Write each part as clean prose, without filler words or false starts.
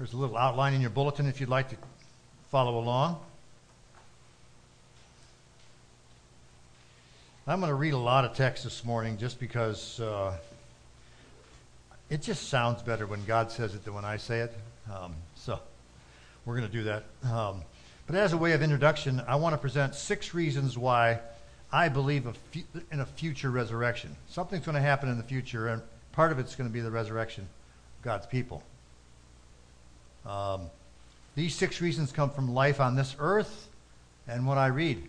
There's a little outline in your bulletin if you'd like to follow along. I'm going to read a lot of text this morning just because it just sounds better when God says it than when I say it. So we're going to do that. But as a way of introduction, I want to present 6 reasons why I believe in a future resurrection. Something's going to happen in the future, and part of it's going to be the resurrection of God's people. These 6 reasons come from life on this earth and what I read.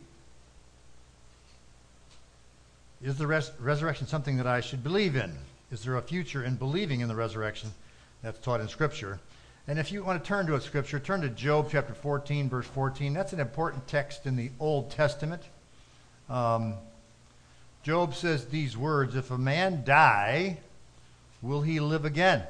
Is the resurrection something that I should believe in? Is there a future in believing in the resurrection that's taught in Scripture? And if you want to turn to a Scripture, turn to Job chapter 14, verse 14. That's an important text in the Old Testament. Job says these words, "If a man die, will he live again?"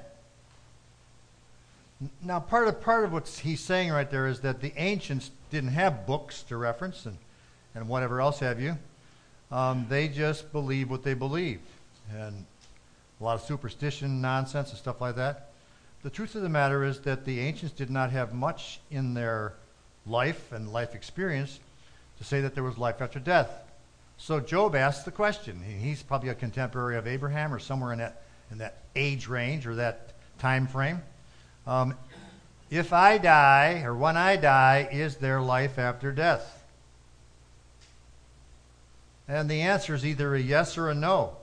Now, part of what he's saying right there is that the ancients didn't have books to reference and whatever else have you. They just believe what they believe. And a lot of superstition, nonsense, and stuff like that. The truth of the matter is that the ancients did not have much in their life and life experience to say that there was life after death. So Job asks the question. He's probably a contemporary of Abraham or somewhere in that age range or that time frame. If I die, or when I die, is there life after death? And the answer is either a yes or a no.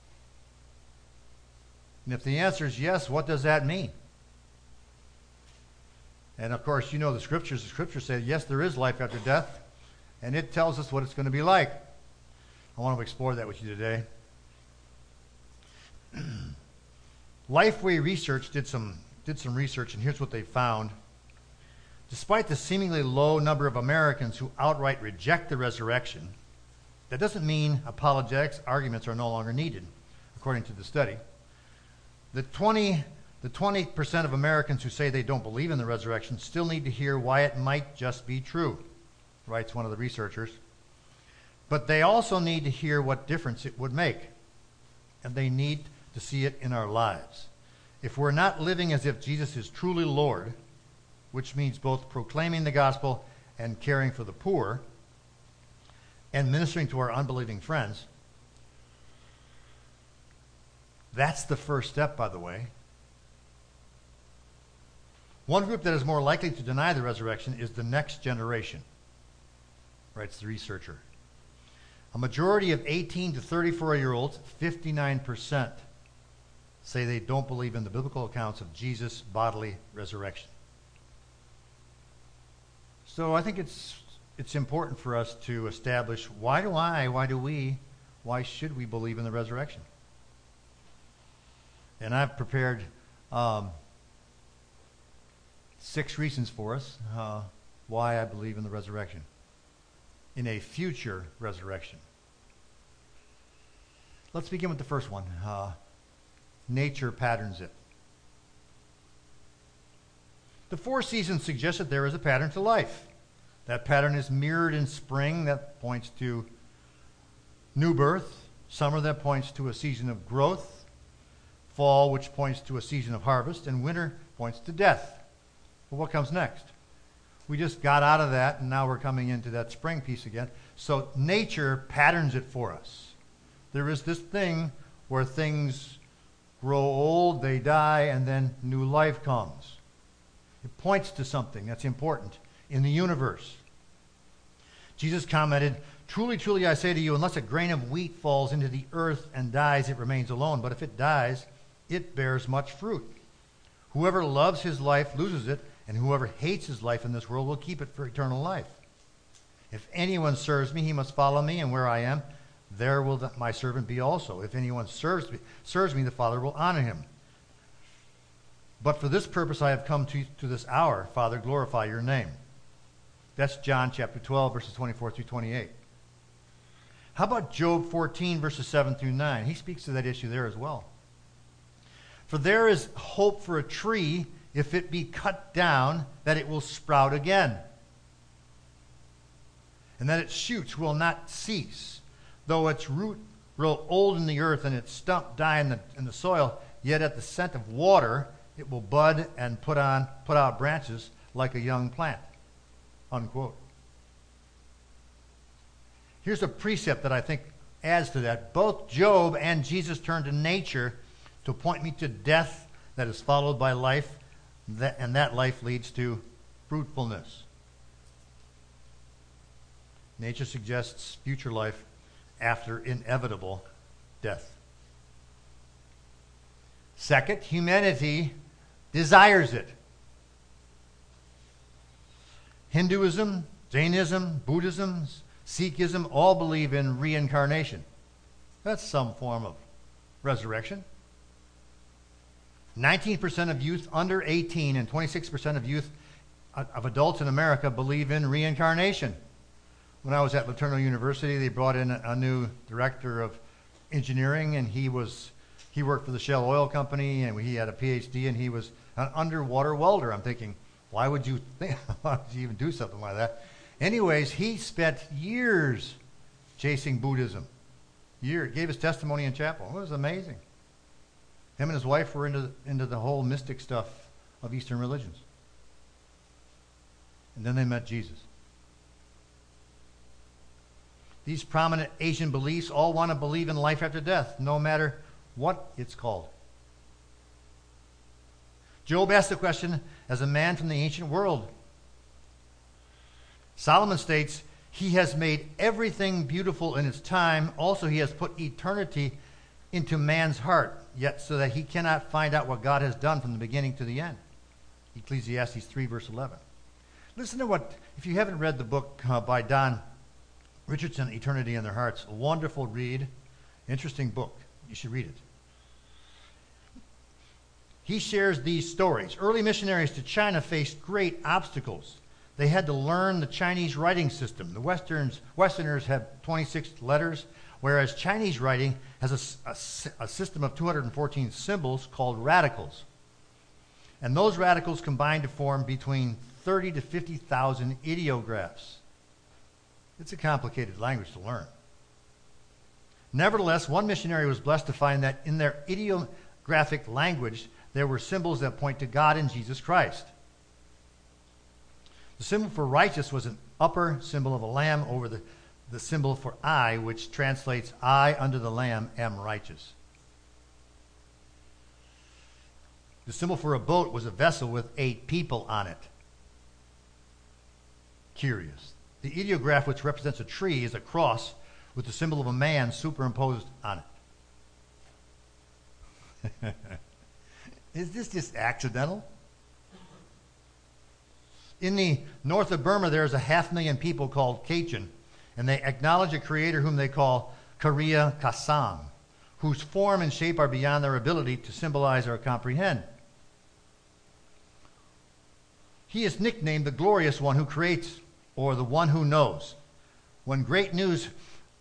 And if the answer is yes, what does that mean? And of course, you know the Scriptures. The Scriptures say, yes, there is life after death, and it tells us what it's going to be like. I want to explore that with you today. Lifeway Research did some research, and here's what they found. Despite the seemingly low number of Americans who outright reject the resurrection, that doesn't mean apologetics arguments are no longer needed, according to the study. The 20% of Americans who say they don't believe in the resurrection still need to hear why it might just be true, writes one of the researchers. But they also need to hear what difference it would make, and they need to see it in our lives. If we're not living as if Jesus is truly Lord, which means both proclaiming the gospel and caring for the poor, and ministering to our unbelieving friends, that's the first step, by the way. One group that is more likely to deny the resurrection is the next generation, writes the researcher. A majority of 18 to 34-year-olds, 59%, say they don't believe in the biblical accounts of Jesus' bodily resurrection. So I think it's important for us to establish why should we believe in the resurrection? And I've prepared 6 reasons for us why I believe in the resurrection, in a future resurrection. Let's begin with the first one. Nature patterns it. The 4 seasons suggest that there is a pattern to life. That pattern is mirrored in spring, that points to new birth. Summer, that points to a season of growth. Fall, which points to a season of harvest. And winter points to death. Well, what comes next? We just got out of that, and now we're coming into that spring piece again. So nature patterns it for us. There is this thing where things grow old, they die, and then new life comes. It points to something that's important in the universe. Jesus commented, "Truly, truly, I say to you, unless a grain of wheat falls into the earth and dies, it remains alone. But if it dies, it bears much fruit. Whoever loves his life loses it, and whoever hates his life in this world will keep it for eternal life. If anyone serves me, he must follow me, and where I am, there will my servant be also. If anyone serves me, the Father will honor him. But for this purpose I have come to this hour. Father, glorify your name." That's John chapter 12, verses 24 through 28. How about Job 14, verses 7 through 9? He speaks to that issue there as well. "For there is hope for a tree, if it be cut down, that it will sprout again, and that its shoots will not cease. Though its root grow old in the earth and its stump die in the soil, yet at the scent of water it will bud and put out branches like a young plant, unquote. Here's a precept that I think adds to that. Both Job and Jesus turned to nature to point me to death that is followed by life, and that life leads to fruitfulness. Nature suggests future life after inevitable death. Second, humanity desires it. Hinduism, Jainism, Buddhism, Sikhism all believe in reincarnation. That's some form of resurrection. 19% of youth under 18 and 26% of adults in America believe in reincarnation. When I was at LeTourneau University, they brought in a new director of engineering, and he worked for the Shell Oil Company, and he had a PhD, and he was an underwater welder. I'm thinking, why would you even do something like that? Anyways, he spent years chasing Buddhism. Gave his testimony in chapel. It was amazing. Him and his wife were into the whole mystic stuff of Eastern religions. And then they met Jesus. These prominent Asian beliefs all want to believe in life after death, no matter what it's called. Job asked the question as a man from the ancient world. Solomon states, he has made everything beautiful in its time. Also, he has put eternity into man's heart, yet so that he cannot find out what God has done from the beginning to the end. Ecclesiastes 3, verse 11. Listen to what, if you haven't read the book by Don Richardson, Eternity in Their Hearts, a wonderful read, interesting book. You should read it. He shares these stories. Early missionaries to China faced great obstacles. They had to learn the Chinese writing system. The Westerners have 26 letters, whereas Chinese writing has a system of 214 symbols called radicals. And those radicals combine to form between 30 to 50,000 ideographs. It's a complicated language to learn. Nevertheless, one missionary was blessed to find that in their ideographic language, there were symbols that point to God and Jesus Christ. The symbol for righteous was an upper symbol of a lamb over the symbol for I, which translates, I under the Lamb am righteous. The symbol for a boat was a vessel with 8 people on it. Curious. The ideograph, which represents a tree, is a cross with the symbol of a man superimposed on it. Is this just accidental? In the north of Burma, there is 500,000 people called Kachin, and they acknowledge a creator whom they call Kariya Kasam, whose form and shape are beyond their ability to symbolize or comprehend. He is nicknamed the Glorious One who creates, or the One who knows. When great need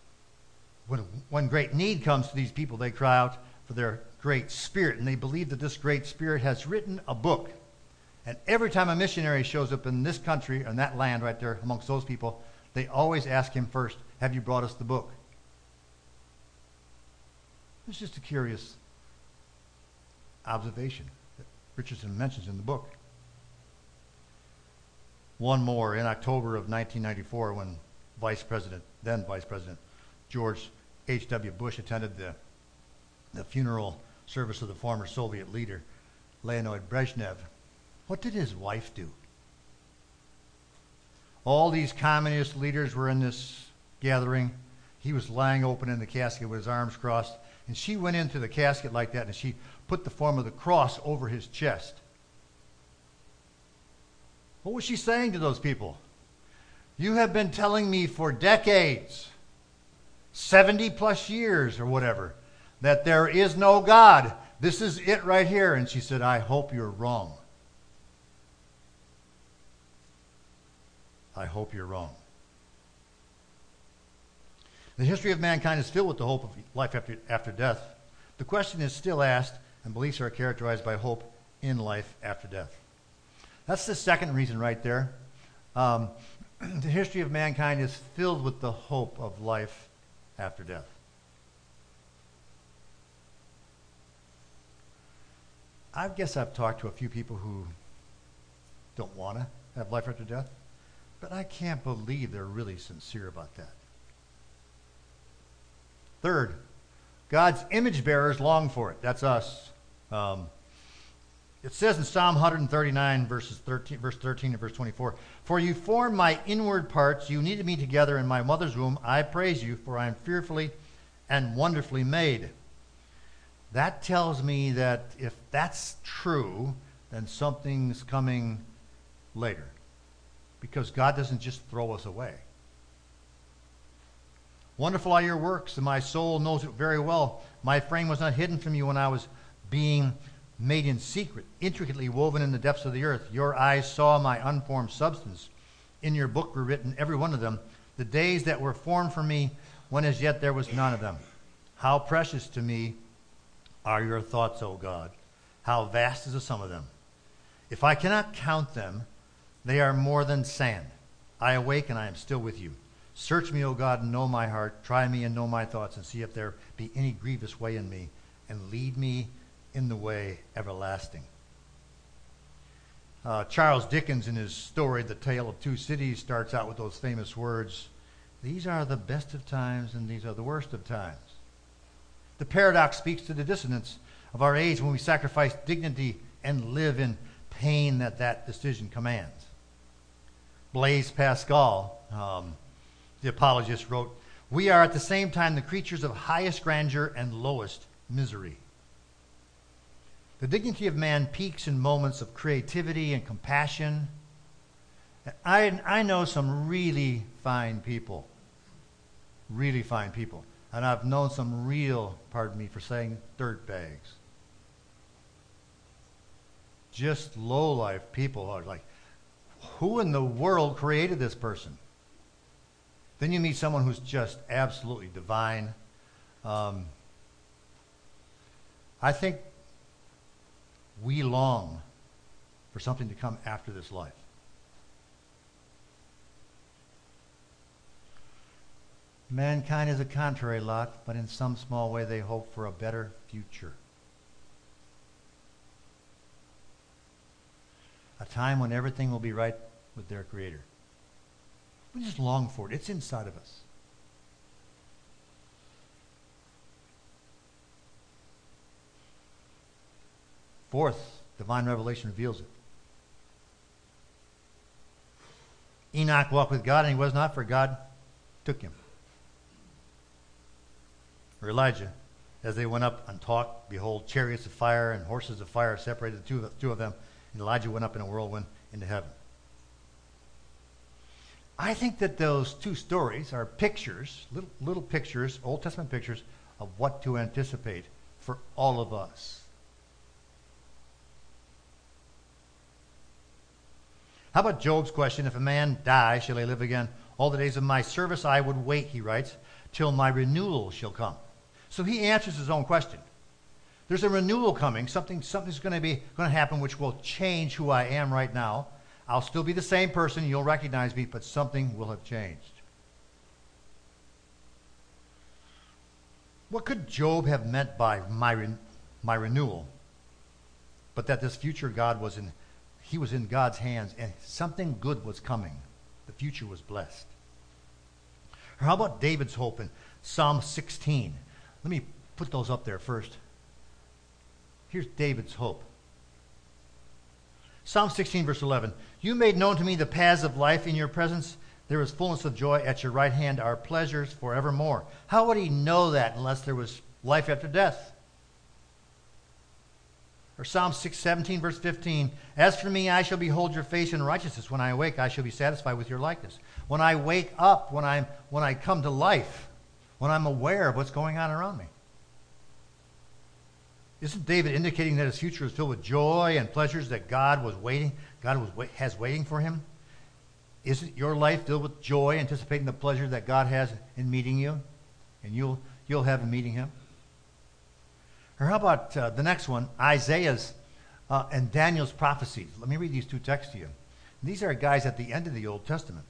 comes to these people, they cry out for their great spirit, and they believe that this great spirit has written a book. And every time a missionary shows up in this country, in that land right there amongst those people, they always ask him first, have you brought us the book? It's just a curious observation that Richardson mentions in the book. One more, in October of 1994, when then Vice President George H.W. Bush attended the funeral service of the former Soviet leader, Leonid Brezhnev. What did his wife do? All these communist leaders were in this gathering. He was lying open in the casket with his arms crossed, and she went into the casket like that, and she put the form of the cross over his chest. What was she saying to those people? You have been telling me for decades, 70 plus years or whatever, that there is no God. This is it right here. And she said, I hope you're wrong. I hope you're wrong. The history of mankind is filled with the hope of life after death. The question is still asked, and beliefs are characterized by hope in life after death. That's the second reason right there. The history of mankind is filled with the hope of life after death. I guess I've talked to a few people who don't want to have life after death, but I can't believe they're really sincere about that. Third, God's image bearers long for it. That's us. It says in Psalm 139, verse 13 and verse 24, "For you formed my inward parts, you knitted me together in my mother's womb. I praise you, for I am fearfully and wonderfully made." That tells me that if that's true, then something's coming later. Because God doesn't just throw us away. "Wonderful are your works, and my soul knows it very well. My frame was not hidden from you when I was being made in secret, intricately woven in the depths of the earth. Your eyes saw my unformed substance. In your book were written, every one of them, the days that were formed for me, when as yet there was none of them. How precious to me are your thoughts, O God. How vast is the sum of them. If I cannot count them, they are more than sand. I awake and I am still with you. Search me, O God, and know my heart. Try me and know my thoughts, and see if there be any grievous way in me, and lead me in the way everlasting." Charles Dickens, in his story, The Tale of Two Cities, starts out with those famous words, "These are the best of times, and these are the worst of times." The paradox speaks to the dissonance of our age when we sacrifice dignity and live in pain that decision commands. Blaise Pascal, the apologist, wrote, "We are at the same time the creatures of highest grandeur and lowest misery." The dignity of man peaks in moments of creativity and compassion. I know some really fine people, and I've known some real, pardon me for saying, dirtbags. Just low-life people are like, who in the world created this person? Then you meet someone who's just absolutely divine. I think we long for something to come after this life. Mankind is a contrary lot, but in some small way they hope for a better future. A time when everything will be right with their Creator. We just long for it. It's inside of us. Fourth, divine revelation reveals it. Enoch walked with God, and he was not, for God took him. Or Elijah, as they went up and talked, behold, chariots of fire and horses of fire separated the two of them, and Elijah went up in a whirlwind into heaven. I think that those two stories are pictures, little pictures, Old Testament pictures, of what to anticipate for all of us. How about Job's question, "If a man die, shall he live again? All the days of my service I would wait," he writes, "till my renewal shall come." So he answers his own question. There's a renewal coming. Something's going to happen which will change who I am right now. I'll still be the same person. You'll recognize me, but something will have changed. What could Job have meant by my renewal? But that this future he was in God's hands, and something good was coming. The future was blessed. Or how about David's hope in Psalm 16? Let me put those up there first. Here's David's hope. Psalm 16, verse 11. "You made known to me the paths of life. In your presence there is fullness of joy. At your right hand are pleasures forevermore." How would he know that unless there was life after death? Or Psalm 17, verse 15. "As for me, I shall behold your face in righteousness. When I awake, I shall be satisfied with your likeness." When I wake up, when I come to life, when I'm aware of what's going on around me. Isn't David indicating that his future is filled with joy and pleasures that God has waiting for him? Isn't your life filled with joy, anticipating the pleasure that God has in meeting you, and you'll have in meeting him? Or how about the next one, Isaiah's and Daniel's prophecies? Let me read these two texts to you. These are guys at the end of the Old Testament.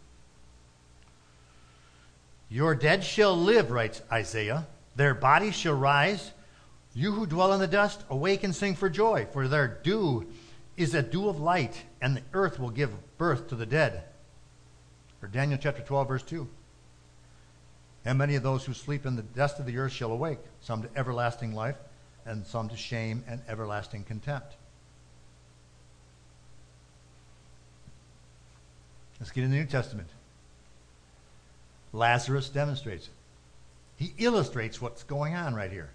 "Your dead shall live," writes Isaiah. "Their bodies shall rise. You who dwell in the dust, awake and sing for joy, for their dew is a dew of light, and the earth will give birth to the dead. Or Daniel chapter 12, verse 2. And many of those who sleep in the dust of the earth shall awake, some to everlasting life, and some to shame and everlasting contempt. Let's get in the New Testament. Lazarus demonstrates it. He illustrates what's going on right here.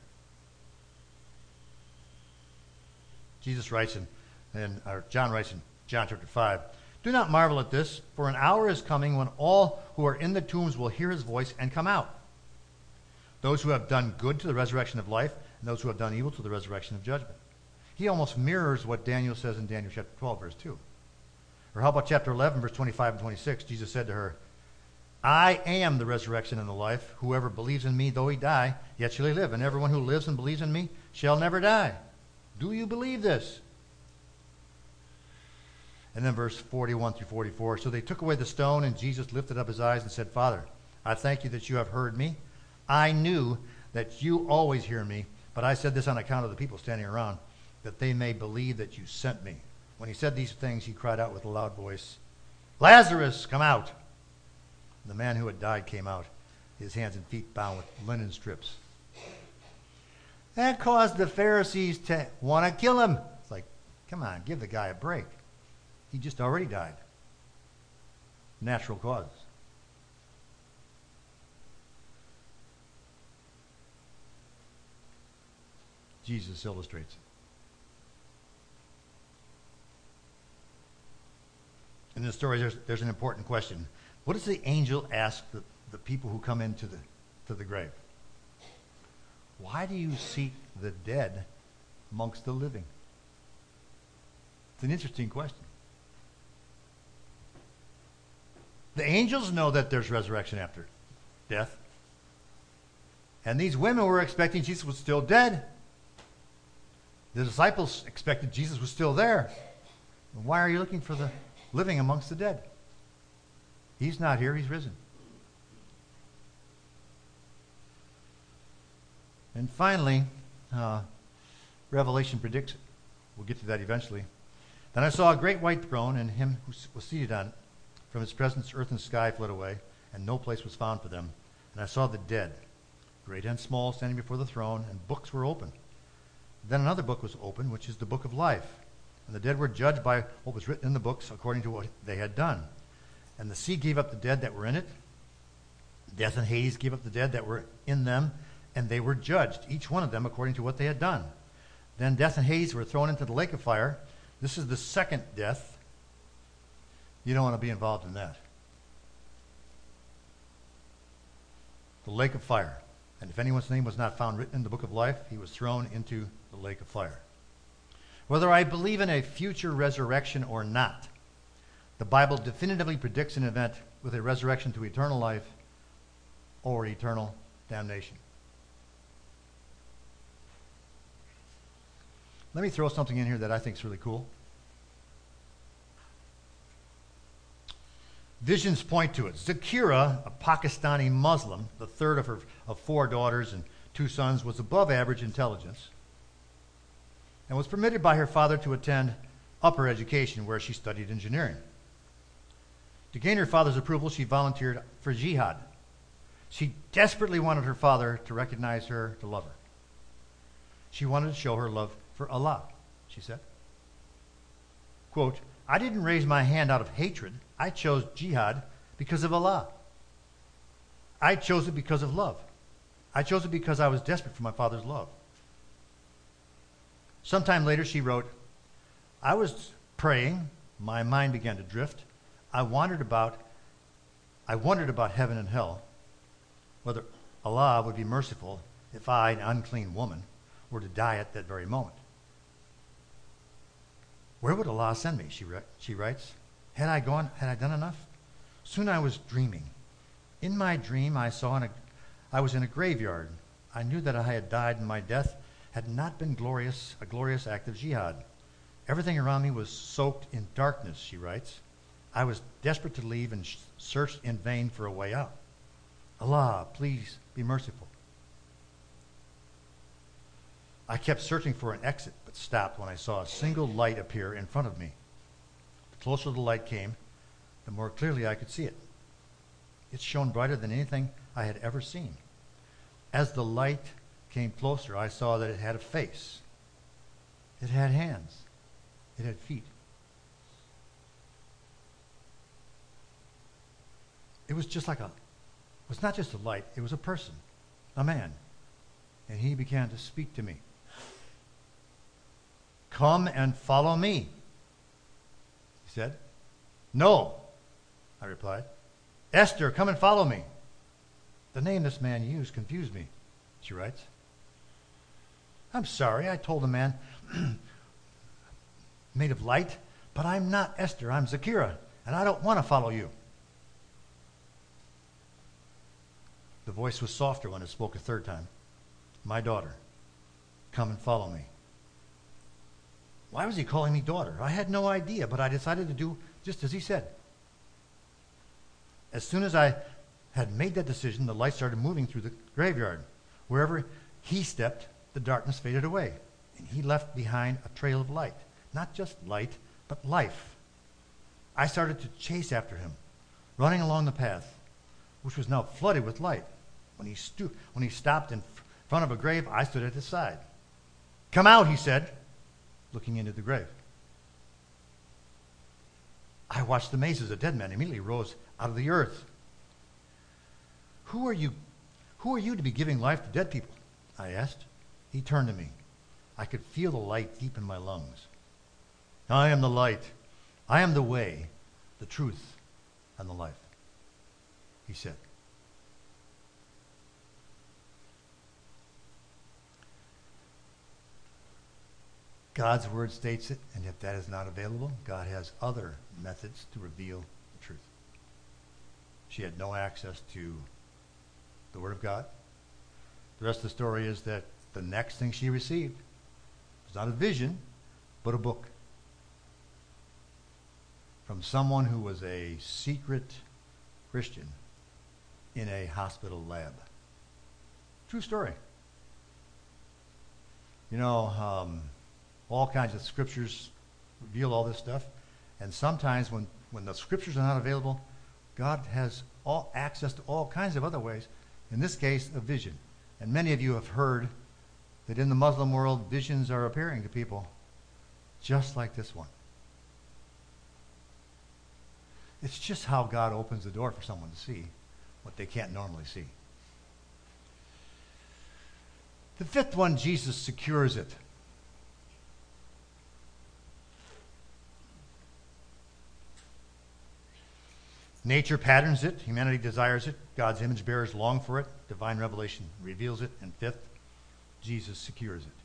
Jesus writes John writes in John chapter 5, "Do not marvel at this, for an hour is coming when all who are in the tombs will hear his voice and come out. Those who have done good to the resurrection of life, and those who have done evil to the resurrection of judgment." He almost mirrors what Daniel says in Daniel chapter 12, verse 2. Or how about chapter 11, verse 25 and 26? Jesus said to her, "I am the resurrection and the life. Whoever believes in me, though he die, yet shall he live. And everyone who lives and believes in me shall never die." Do you believe this? And then verse 41 through 44. "So they took away the stone, and Jesus lifted up his eyes and said, 'Father, I thank you that you have heard me. I knew that you always hear me, but I said this on account of the people standing around, that they may believe that you sent me.' When he said these things, he cried out with a loud voice, 'Lazarus, come out!' The man who had died came out, his hands and feet bound with linen strips." That caused the Pharisees to want to kill him. It's like, come on, give the guy a break. He just already died. Natural causes. Jesus illustrates it. In this story, there's an important question. What does the angel ask the people who come into the grave? Why do you seek the dead amongst the living? It's an interesting question. The angels know that there's resurrection after death. And these women were expecting Jesus was still dead. The disciples expected Jesus was still there. Why are you looking for the living amongst the dead? He's not here, he's risen. And finally, Revelation predicts it. We'll get to that eventually. "Then I saw a great white throne, and him who was seated on it. From his presence, earth and sky fled away, and no place was found for them. And I saw the dead, great and small, standing before the throne, and books were opened. Then another book was opened, which is the book of life. And the dead were judged by what was written in the books, according to what they had done. And the sea gave up the dead that were in it. Death and Hades gave up the dead that were in them, and they were judged, each one of them according to what they had done. Then death and Hades were thrown into the lake of fire. This is the second death. You don't want to be involved in that. The lake of fire. And if anyone's name was not found written in the book of life, he was thrown into the lake of fire. Whether I believe in a future resurrection or not, the Bible definitively predicts an event with a resurrection to eternal life or eternal damnation. Let me throw something in here that I think is really cool. Visions point to it. Zakira, a Pakistani Muslim, the third of four daughters and two sons, was above average intelligence and was permitted by her father to attend upper education where she studied engineering. To gain her father's approval, she volunteered for jihad. She desperately wanted her father to recognize her, to love her. She wanted to show her love for Allah, she said. Quote, I didn't raise my hand out of hatred. I chose jihad because of Allah. I chose it because of love. I chose it because I was desperate for my father's love. Sometime later, she wrote, I was praying. My mind began to drift. I wondered about heaven and hell, whether Allah would be merciful if I, an unclean woman, were to die at that very moment. Where would Allah send me, she writes. Had I done enough? Soon I was dreaming. In my dream, I was in a graveyard. I knew that I had died, and my death had not been a glorious act of jihad. Everything around me was soaked in darkness, she writes. I was desperate to leave and searched in vain for a way out. Allah, please be merciful. I kept searching for an exit, but stopped when I saw a single light appear in front of me. The closer the light came, the more clearly I could see it. It shone brighter than anything I had ever seen. As the light came closer, I saw that it had a face. It had hands. It had feet. It was not just a light, it was a person, a man. And he began to speak to me. "Come and follow me," he said. "No," I replied. "Esther, come and follow me." The name this man used confused me, she writes. "I'm sorry," I told the man, made of light, "but I'm not Esther, I'm Zakira, and I don't want to follow you." The voice was softer when it spoke a third time. "My daughter, come and follow me." Why was he calling me daughter? I had no idea, but I decided to do just as he said. As soon as I had made that decision, the light started moving through the graveyard. Wherever he stepped, the darkness faded away, and he left behind a trail of light. Not just light, but life. I started to chase after him, running along the path, which was now flooded with light. When he stopped in front of a grave, I stood at his side. "Come out," he said, looking into the grave. I watched the maze as the dead man immediately rose out of the earth. Who are you to be giving life to dead people?" I asked. He turned to me. I could feel the light deep in my lungs. "I am the light. I am the way, the truth, and the life," he said. God's word states it, and if that is not available, God has other methods to reveal the truth. She had no access to the word of God. The rest of the story is that the next thing she received was not a vision, but a book from someone who was a secret Christian in a hospital lab. True story. You know, all kinds of scriptures reveal all this stuff. And sometimes when the scriptures are not available, God has all access to all kinds of other ways. In this case, a vision. And many of you have heard that in the Muslim world, visions are appearing to people just like this one. It's just how God opens the door for someone to see what they can't normally see. The fifth one, Jesus secures it. Nature patterns it. Humanity desires it. God's image bearers long for it. Divine revelation reveals it. And fifth, Jesus secures it.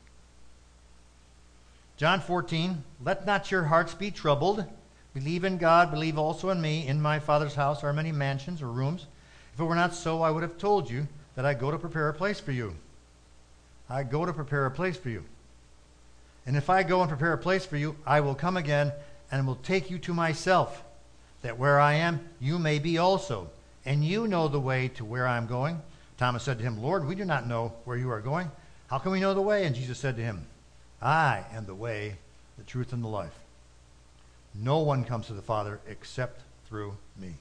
John 14, "Let not your hearts be troubled. Believe in God, believe also in me. In my Father's house are many mansions or rooms. If it were not so, I would have told you that I go to prepare a place for you. I go to prepare a place for you. And if I go and prepare a place for you, I will come again and will take you to myself, that where I am, you may be also. And you know the way to where I am going." Thomas said to him, "Lord, we do not know where you are going. How can we know the way?" And Jesus said to him, "I am the way, the truth, and the life. No one comes to the Father except through me."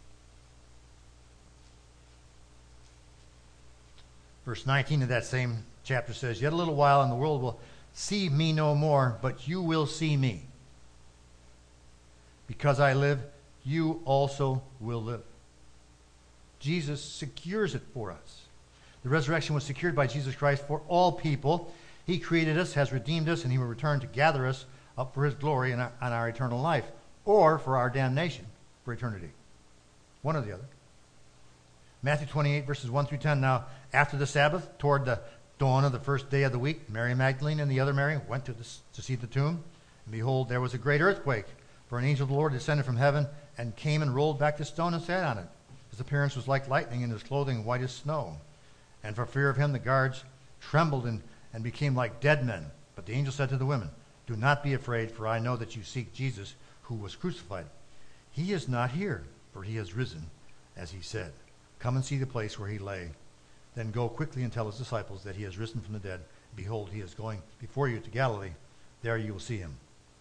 Verse 19 of that same chapter says, "Yet a little while and the world will see me no more, but you will see me. Because I live, you also will live." Jesus secures it for us. The resurrection was secured by Jesus Christ for all people. He created us, has redeemed us, and he will return to gather us up for his glory and our eternal life, or for our damnation for eternity. One or the other. Matthew 28, verses 1 through 10. "Now, after the Sabbath, toward the dawn of the first day of the week, Mary Magdalene and the other Mary went to see the tomb. And behold, there was a great earthquake, for an angel of the Lord descended from heaven and came and rolled back the stone and sat on it. His appearance was like lightning, and his clothing white as snow. And for fear of him, the guards trembled and became like dead men. But the angel said to the women, 'Do not be afraid, for I know that you seek Jesus, who was crucified. He is not here, for he has risen, as he said. Come and see the place where he lay. Then go quickly and tell his disciples that he has risen from the dead, Behold, he is going before you to Galilee. There you will see him.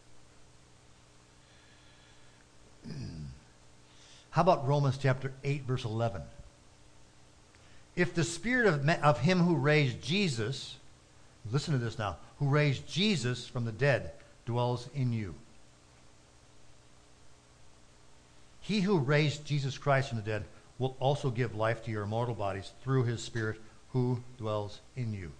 How about Romans chapter 8, verse 11? If the spirit of him who raised Jesus, listen to this now, who raised Jesus from the dead dwells in you. He who raised Jesus Christ from the dead will also give life to your mortal bodies through his Spirit who dwells in you.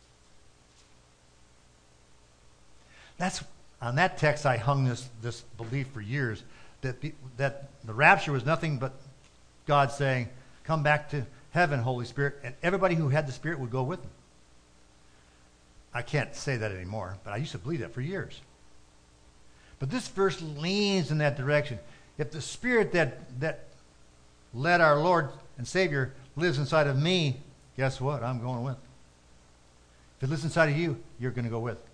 On that text I hung this belief for years, that the rapture was nothing but God saying, come back to heaven, Holy Spirit, and everybody who had the Spirit would go with him. I can't say that anymore, but I used to believe that for years. But this verse leans in that direction. If the Spirit that led our Lord and Savior lives inside of me, guess what? I'm going with. If it lives inside of you, you're going to go with.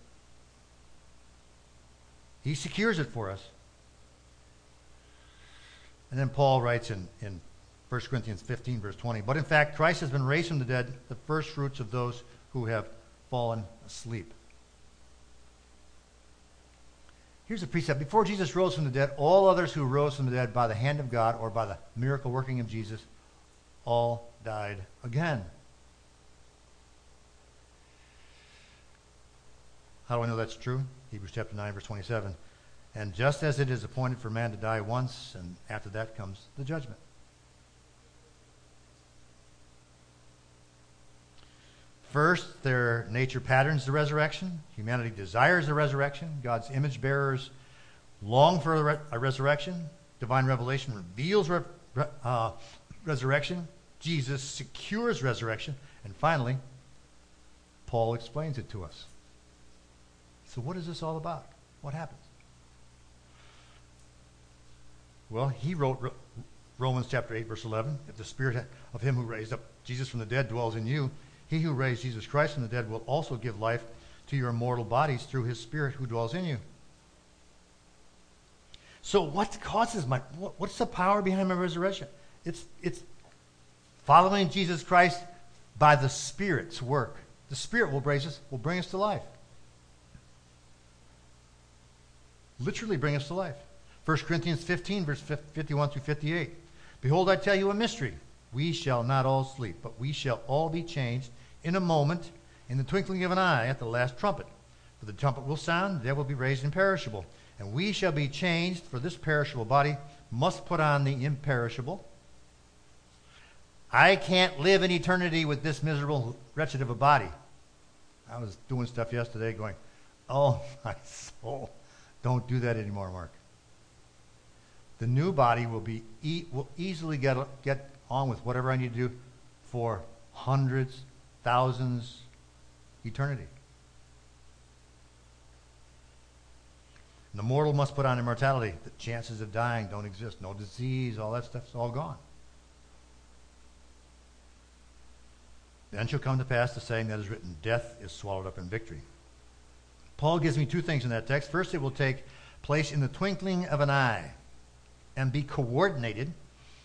He secures it for us. And then Paul writes in 1 Corinthians 15, verse 20, but in fact, Christ has been raised from the dead, the first fruits of those who have fallen asleep. Here's a precept. Before Jesus rose from the dead, all others who rose from the dead by the hand of God or by the miracle working of Jesus, all died again. How do I know that's true? Hebrews chapter 9, verse 27. And just as it is appointed for man to die once, and after that comes the judgment. First, their nature patterns the resurrection. Humanity desires the resurrection. God's image bearers long for a resurrection. Divine revelation reveals resurrection. Jesus secures resurrection. And finally, Paul explains it to us. So what is this all about? What happens? Well, he wrote Romans chapter 8, verse 11. If the Spirit of him who raised up Jesus from the dead dwells in you, he who raised Jesus Christ from the dead will also give life to your mortal bodies through his Spirit who dwells in you. So what's the power behind my resurrection? It's following Jesus Christ by the Spirit's work. The Spirit will bring us to life. Literally bring us to life. 1 Corinthians 15, verse 51 through 58. Behold, I tell you a mystery. We shall not all sleep, but we shall all be changed in a moment, in the twinkling of an eye, at the last trumpet. For the trumpet will sound, the dead will be raised imperishable. And we shall be changed, for this perishable body must put on the imperishable. I can't live in eternity with this miserable, wretched of a body. I was doing stuff yesterday going, oh, my soul. Don't do that anymore, Mark. The new body will easily get on with whatever I need to do for hundreds, thousands, eternity. And the mortal must put on immortality. The chances of dying don't exist. No disease, all that stuff's all gone. Then shall come to pass the saying that is written, death is swallowed up in victory. Paul gives me two things in that text. First, it will take place in the twinkling of an eye and be coordinated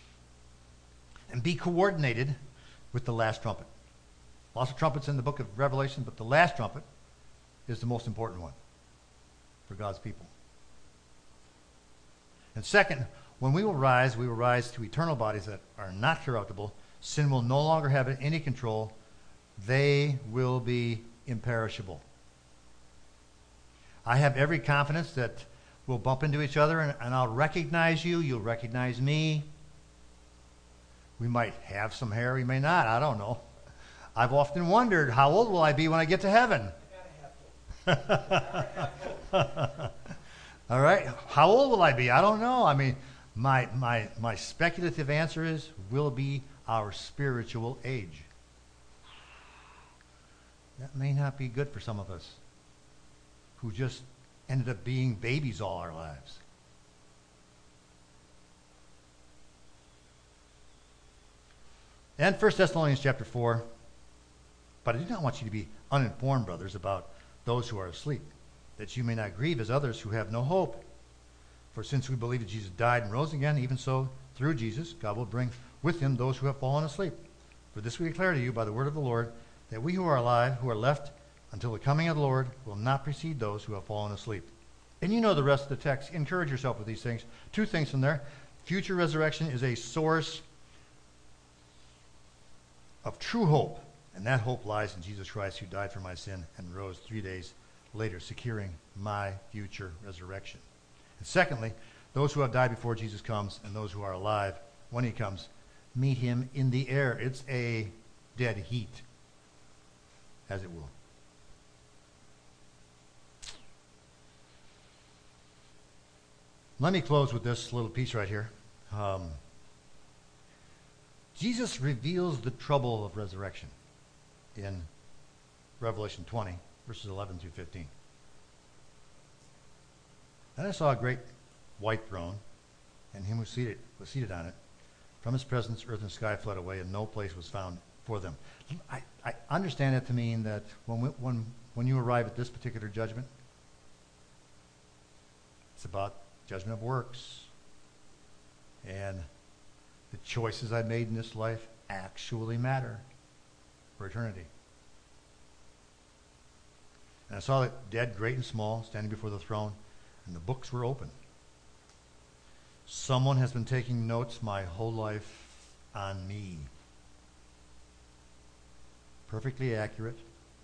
with the last trumpet. Lots of trumpets in the book of Revelation, but the last trumpet is the most important one for God's people. And second, when we will rise to eternal bodies that are not corruptible. Sin will no longer have any control. They will be imperishable. I have every confidence that we'll bump into each other and I'll recognize you. You'll recognize me. We might have some hair. We may not. I don't know. I've often wondered, how old will I be when I get to heaven? All right. How old will I be? I don't know. I mean, my speculative answer is, will be our spiritual age. That may not be good for some of us who just ended up being babies all our lives. And 1 Thessalonians chapter 4. But I do not want you to be uninformed, brothers, about those who are asleep, that you may not grieve as others who have no hope. For since we believe that Jesus died and rose again, even so, through Jesus, God will bring with him those who have fallen asleep. For this we declare to you by the word of the Lord, that we who are alive, who are left until the coming of the Lord will not precede those who have fallen asleep. And you know the rest of the text. Encourage yourself with these things. Two things from there. Future resurrection is a source of true hope, and that hope lies in Jesus Christ, who died for my sin and rose 3 days later, securing my future resurrection. And secondly, those who have died before Jesus comes and those who are alive when he comes meet him in the air. It's a dead heat, as it will. Let me close with this little piece right here. Jesus reveals the trouble of resurrection in Revelation 20, verses 11 through 15. Then I saw a great white throne, and him who was seated on it. From his presence, earth and sky fled away, and no place was found for them. I understand it to mean that when you arrive at this particular judgment, it's about judgment of works. And the choices I made in this life actually matter for eternity. And I saw the dead, great and small, standing before the throne, and the books were open. Someone has been taking notes my whole life on me. Perfectly accurate.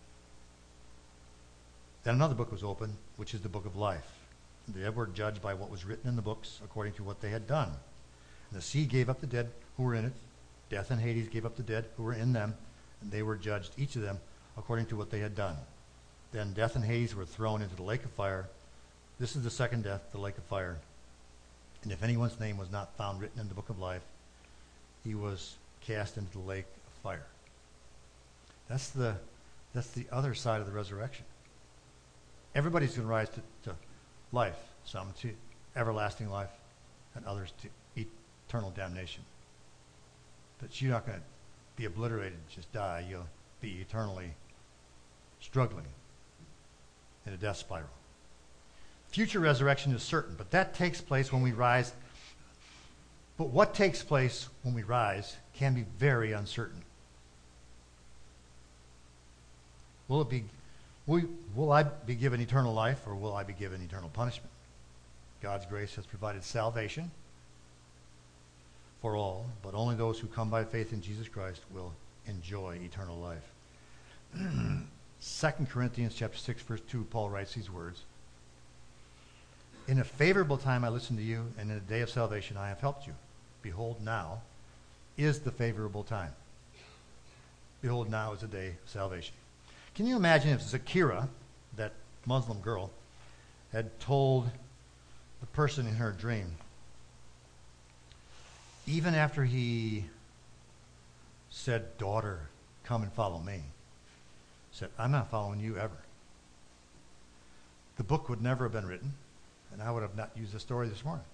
Then another book was opened, which is the book of life. They were judged by what was written in the books according to what they had done. And the sea gave up the dead who were in it. Death and Hades gave up the dead who were in them, and they were judged, each of them, according to what they had done. Then death and Hades were thrown into the lake of fire. This is the second death, the lake of fire. And if anyone's name was not found written in the book of life, he was cast into the lake of fire. That's the other side of the resurrection. Everybody's going to rise to life, some to everlasting life, and others to eternal damnation. But you're not going to be obliterated, just die. You'll be eternally struggling in a death spiral. Future resurrection is certain, but that takes place when we rise. But what takes place when we rise can be very uncertain. Will I be given eternal life, or will I be given eternal punishment? God's grace has provided salvation for all, but only those who come by faith in Jesus Christ will enjoy eternal life. 2 Corinthians chapter 6, verse 2, Paul writes these words. In a favorable time I listened to you, and in a day of salvation I have helped you. Behold, now is the favorable time. Behold, now is the day of salvation. Can you imagine if Zakira, that Muslim girl, had told the person in her dream, even after he said, daughter, come and follow me, said, I'm not following you ever. The book would never have been written, and I would have not used the story this morning.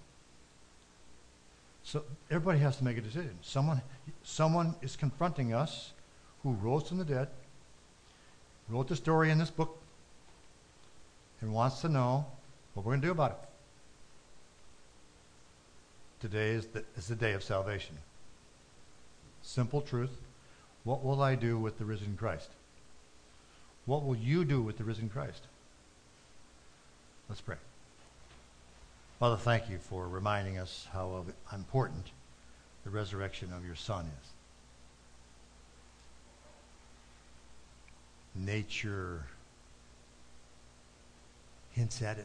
So everybody has to make a decision. Someone is confronting us who rose from the dead, wrote the story in this book, and wants to know what we're going to do about it. Today is the day of salvation. Simple truth. What will I do with the risen Christ? What will you do with the risen Christ? Let's pray. Father, thank you for reminding us how important the resurrection of your Son is. Nature hints at it.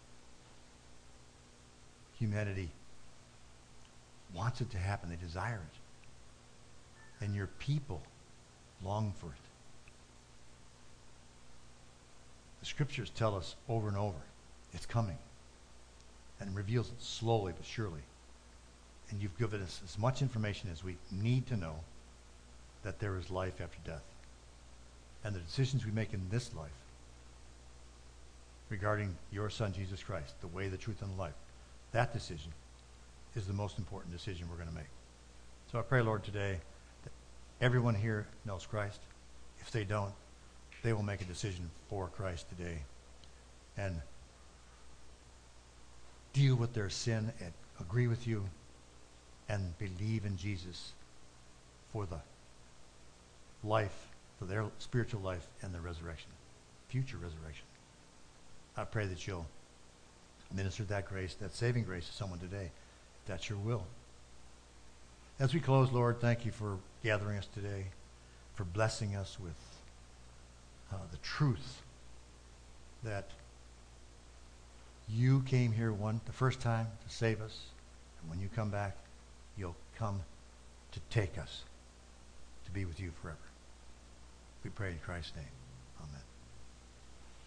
Humanity wants it to happen. They desire it. And your people long for it. The scriptures tell us over and over, it's coming. And reveals it slowly but surely. And you've given us as much information as we need to know that there is life after death. And the decisions we make in this life regarding your Son, Jesus Christ, the way, the truth, and the life, that decision is the most important decision we're going to make. So I pray, Lord, today that everyone here knows Christ. If they don't, they will make a decision for Christ today and deal with their sin and agree with you and believe in Jesus for the life, for their spiritual life and the resurrection. future resurrection. I pray that you'll minister that grace, that saving grace to someone today. If that's your will. As we close, Lord, thank you for gathering us today, for blessing us with the truth that you came here the first time to save us, and when you come back, you'll come to take us to be with you forever. We pray in Christ's name. Amen.